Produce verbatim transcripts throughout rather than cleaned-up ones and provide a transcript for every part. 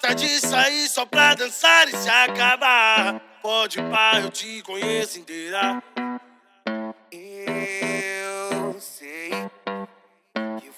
Gosta de sair só pra dançar e se acabar. Pode pá, eu te conheço inteira. Eu sei que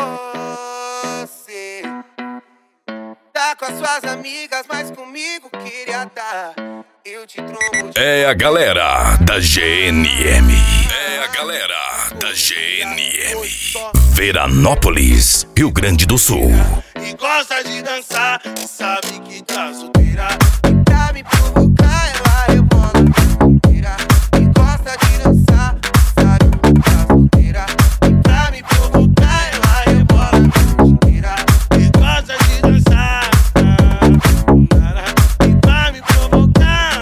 você tá com as suas amigas, mas comigo queria tá. Eu te trombo de... É a galera da G N M. É a galera da G N M. Veranópolis, Rio Grande do Sul. E gosta de dançar e sabe que tá solteira. Pra me provocar, ela rebola inteira. E gosta de dançar, sabe que tá solteira. Pra me provocar, ela rebola inteira. E gosta de dançar e pra me provocar.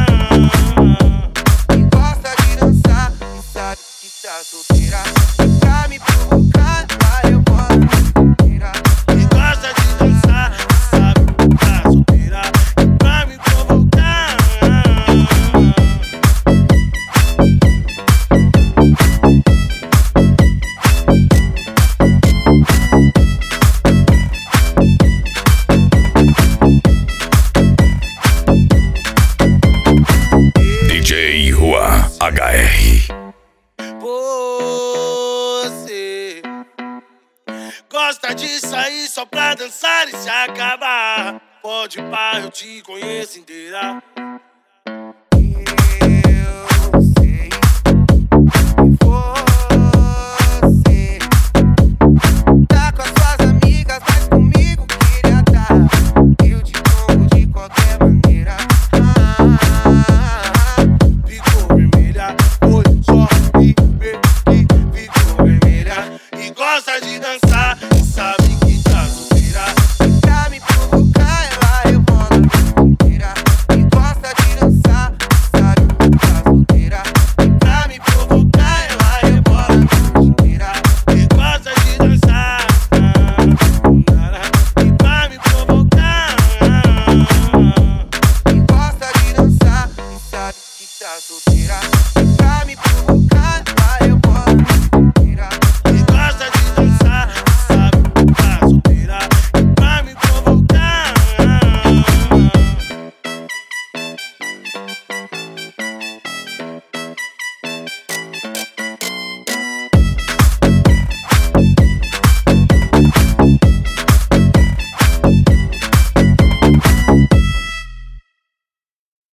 E gosta de dançar, e sabe que tá solteira. Pra me provocar, ela rebola inteira. E gosta de dançar e sabe que tá solteira. E pra me provocar. D J Juan H R. Você gosta de sair só pra dançar e se acabar. Pode pá, eu te conheço inteira.